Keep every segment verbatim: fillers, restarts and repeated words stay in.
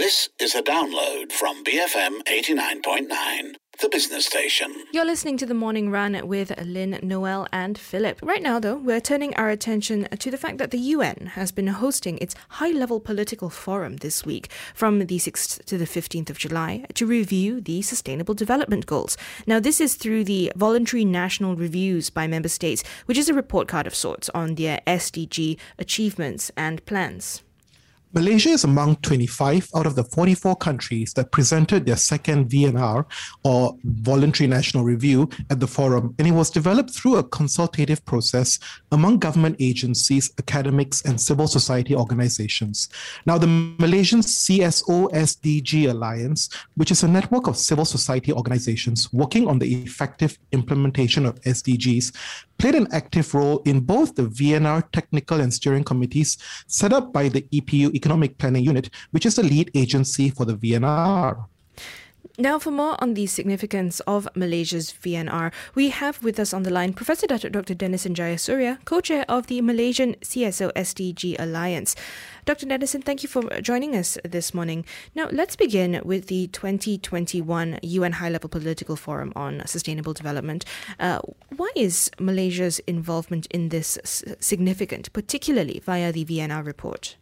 This is a download from B F M eighty-nine point nine, the business station. You're listening to The Morning Run with Lynn, Noel and Philip. Right now, though, we're turning our attention to the fact that the U N has been hosting its high-level political forum this week from the sixth to the fifteenth of July to review the Sustainable Development Goals. Now, this is through the Voluntary National Reviews by Member States, which is a report card of sorts on their S D G achievements and plans. Malaysia is among twenty-five out of the forty-four countries that presented their second V N R, or Voluntary National Review, at the forum, and it was developed through a consultative process among government agencies, academics, and civil society organizations. Now, the Malaysian C S O S D G Alliance, which is a network of civil society organizations working on the effective implementation of S D Gs, played an active role in both the V N R technical and steering committees set up by the E P U Economic Planning Unit, which is the lead agency for the V N R. Now, for more on the significance of Malaysia's V N R, we have with us on the line Professor Doctor Dennison Jayasuriya, co-chair of the Malaysian C S O S D G Alliance. Doctor Dennison, thank you for joining us this morning. Now, let's begin with the twenty twenty-one U N High-Level Political Forum on Sustainable Development. Uh, why is Malaysia's involvement in this significant, particularly via the V N R report?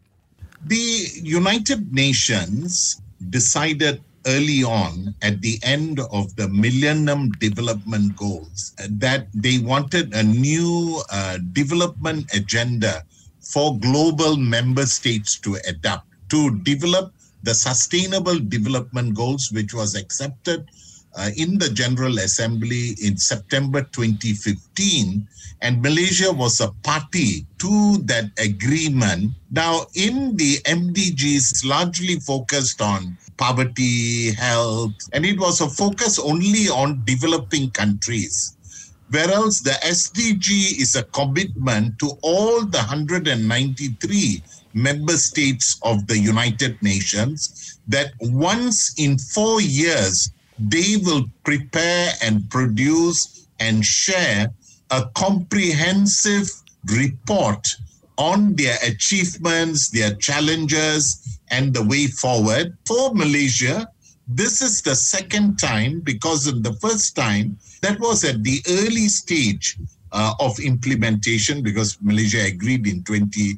The United Nations decided early on at the end of the Millennium Development Goals that they wanted a new uh, development agenda for global member states to adopt, to develop the Sustainable Development Goals, which was accepted uh, in the General Assembly in September twenty fifteen. And Malaysia was a party to that agreement. Now, in the M D Gs, largely focused on poverty, health, and it was a focus only on developing countries. Whereas the S D G is a commitment to all the one hundred ninety-three member states of the United Nations that once in four years, they will prepare and produce and share a comprehensive report on their achievements, their challenges, and the way forward. For Malaysia, this is the second time, because in the first time, that was at the early stage uh, of implementation, because Malaysia agreed in twenty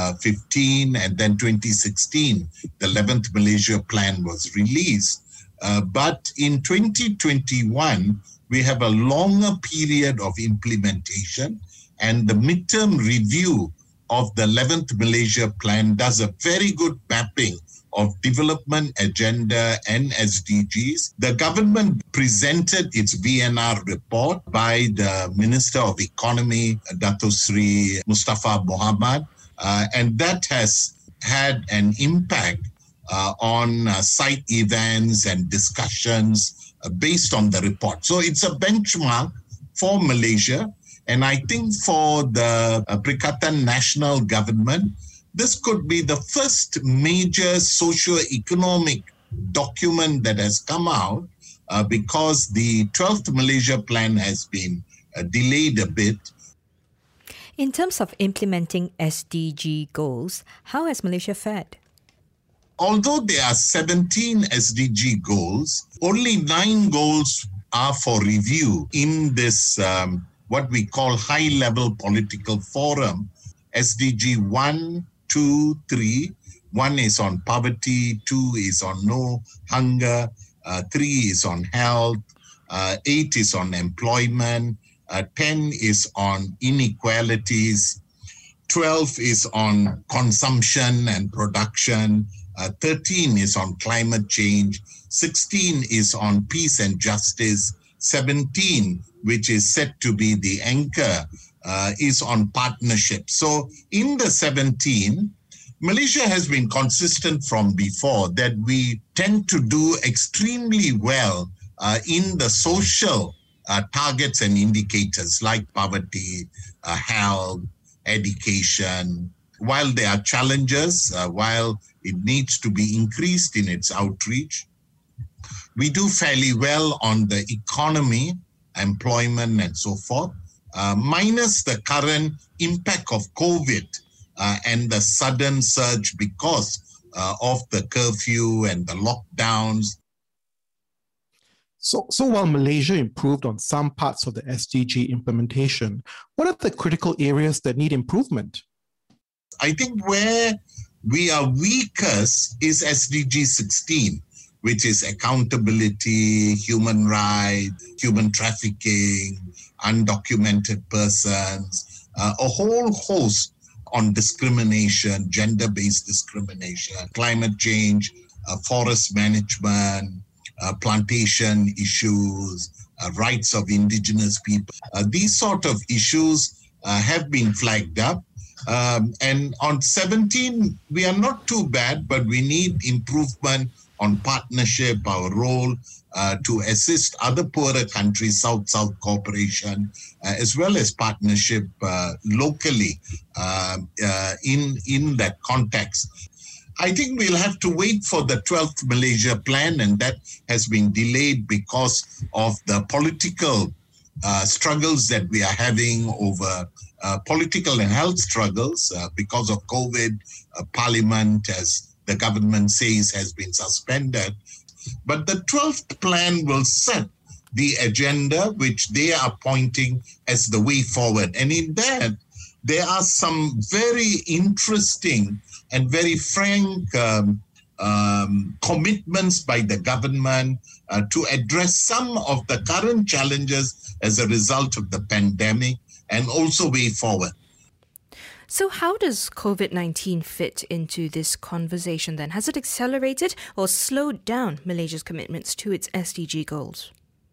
fifteen and then twenty sixteen, the eleventh Malaysia Plan was released. Uh, but in twenty twenty-one, we have a longer period of implementation, and the midterm review of the eleventh Malaysia Plan does a very good mapping of development agenda and S D Gs. The government presented its V N R report by the Minister of Economy, Dato Sri Mustafa Mohamad, uh, and that has had an impact uh, on uh, site events and discussions uh, based on the report. So it's a benchmark for Malaysia. And I think for the uh, Perikatan National Government, this could be the first major socio-economic document that has come out uh, because the twelfth Malaysia Plan has been uh, delayed a bit. In terms of implementing S D G goals, how has Malaysia fared? Although there are seventeen S D G goals, only nine goals are for review in this um, what we call high-level political forum. S D G one, two, three. One is on poverty, two is on no hunger, uh, three is on health, uh, eight is on employment, uh, ten is on inequalities, twelve is on consumption and production, uh, thirteen is on climate change, sixteen is on peace and justice, seventeen, which is set to be the anchor, uh, is on partnership. So in the seventeen, Malaysia has been consistent from before that we tend to do extremely well uh, in the social uh, targets and indicators like poverty, uh, health, education. While there are challenges, uh, while it needs to be increased in its outreach, we do fairly well on the economy, employment, and so forth, uh, minus the current impact of COVID uh, and the sudden surge because uh, of the curfew and the lockdowns. So, so while Malaysia improved on some parts of the S D G implementation, what are the critical areas that need improvement? I think where we are weakest is S D G sixteen, which is accountability, human rights, human trafficking, undocumented persons, uh, a whole host on discrimination, gender-based discrimination, climate change, uh, forest management, uh, plantation issues, uh, rights of indigenous people. Uh, these sort of issues uh, have been flagged up. Um, and on seventeen, we are not too bad, but we need improvement on partnership, our role uh, to assist other poorer countries, South-South cooperation, uh, as well as partnership uh, locally uh, uh, in, in that context. I think we'll have to wait for the twelfth Malaysia Plan, and that has been delayed because of the political uh, struggles that we are having over Uh, political and health struggles uh, because of COVID. Uh, Parliament, as the government says, has been suspended. But the twelfth plan will set the agenda, which they are pointing as the way forward. And in that, there are some very interesting and very frank um, um, commitments by the government uh, to address some of the current challenges as a result of the pandemic, and also way forward. So how does COVID nineteen fit into this conversation then? Has it accelerated or slowed down Malaysia's commitments to its S D G goals?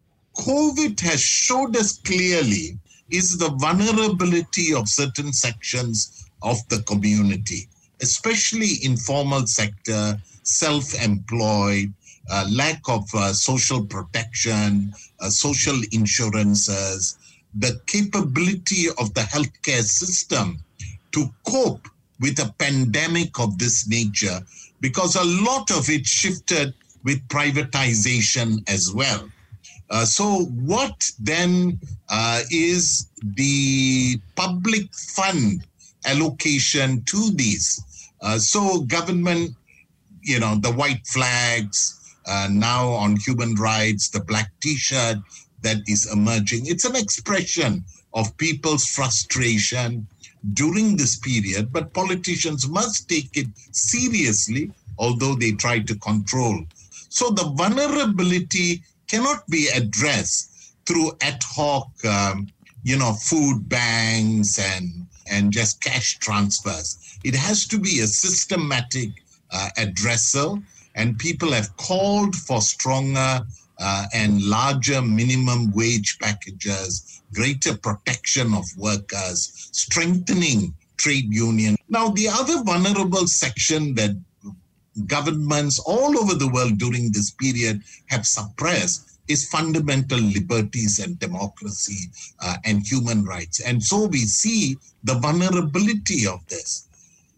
COVID has showed us clearly is the vulnerability of certain sections of the community, especially informal sector, self-employed, uh, lack of uh, social protection, uh, social insurances, the capability of the healthcare system to cope with a pandemic of this nature, because a lot of it shifted with privatization as well. Uh, so what then uh, is the public fund allocation to these? Uh, so government, you know, the white flags, uh, now on human rights, the black T-shirt, that is emerging. It's an expression of people's frustration during this period, but politicians must take it seriously, although they try to control. So the vulnerability cannot be addressed through ad hoc, um, you know, food banks and, and just cash transfers. It has to be a systematic uh, addressal, and people have called for stronger Uh, and larger minimum wage packages, greater protection of workers, strengthening trade union. Now, the other vulnerable section that governments all over the world during this period have suppressed is fundamental liberties and democracy uh, and human rights. And so we see the vulnerability of this.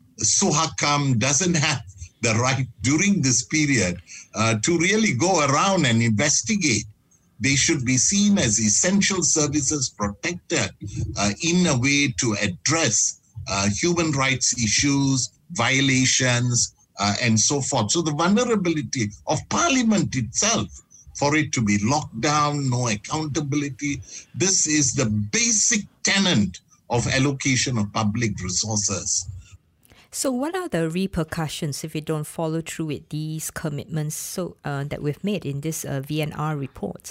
Suhakam doesn't have the right during this period uh, to really go around and investigate. They should be seen as essential services protected uh, in a way to address uh, human rights issues, violations, uh, and so forth. So the vulnerability of Parliament itself, for it to be locked down, no accountability, this is the basic tenet of allocation of public resources. So what are the repercussions if we don't follow through with these commitments so uh, that we've made in this uh, V N R report?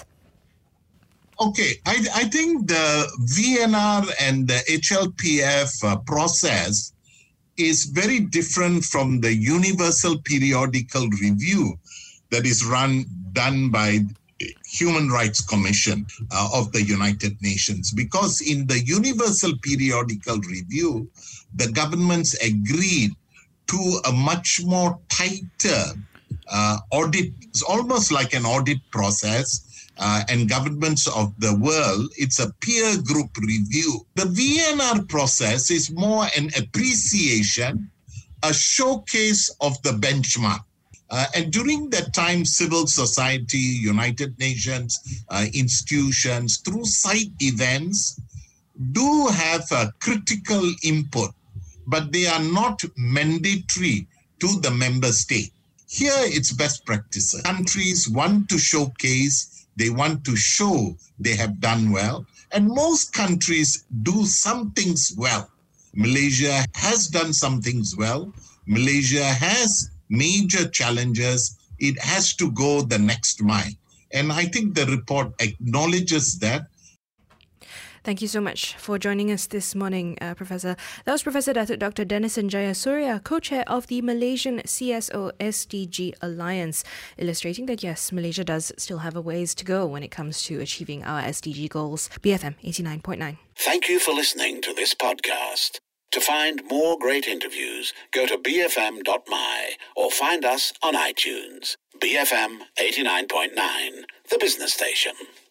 Okay, I, I think the V N R and the H L P F uh, process is very different from the Universal Periodical Review that is run done by Human Rights Commission uh, of the United Nations, because in the Universal Periodical Review, the governments agreed to a much more tighter uh, audit. It's almost like an audit process, uh, and governments of the world, it's a peer group review. The V N R process is more an appreciation, a showcase of the benchmark. Uh, and during that time, civil society, United Nations, uh, institutions, through side events, do have a critical input, but they are not mandatory to the member state. Here, it's best practices. Countries want to showcase, they want to show they have done well, and most countries do some things well. Malaysia has done some things well. Malaysia has major challenges. It has to go the next mile. And I think the report acknowledges that. Thank you so much for joining us this morning, uh, Professor. That was Professor Datuk Doctor Dennison Jayasuriya, co-chair of the Malaysian C S O S D G Alliance, illustrating that, yes, Malaysia does still have a ways to go when it comes to achieving our S D G goals. B F M eighty-nine point nine. Thank you for listening to this podcast. To find more great interviews, go to b f m dot m y or find us on iTunes. B F M eighty-nine point nine, the business station.